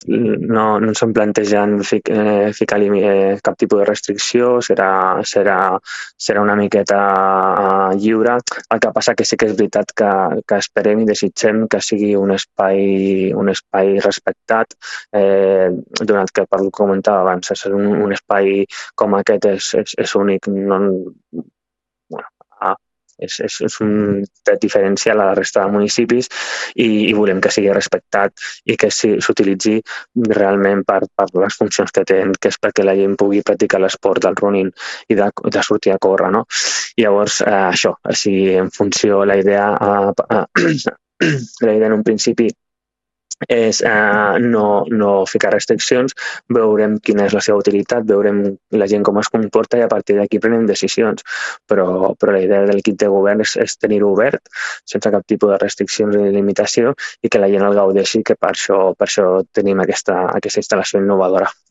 no ens en plantejant ficar cap tipus de restricció, serà una miqueta lliure. El que passa que sí que és veritat que esperem i desitgem que sigui un espai respectat, donat que, per el que comentava abans, un espai com aquest és únic, no, bueno, és un tret diferencial a la resta de municipis i volem que sigui respectat i que s'utilitzi realment per les funcions que té, que és perquè la gent pugui practicar l'esport del running i de sortir a córrer, no? Llavors, això, o sigui, en funció, la idea en un principi és no ficar restriccions, veurem quina és la seva utilitat, veurem la gent com es comporta i a partir d'aquí prenem decisions. Però la idea del kit de govern és tenir-ho obert, sense cap tipus de restriccions ni limitació i que la gent el gaudeixi, que per això tenim aquesta instal·lació innovadora.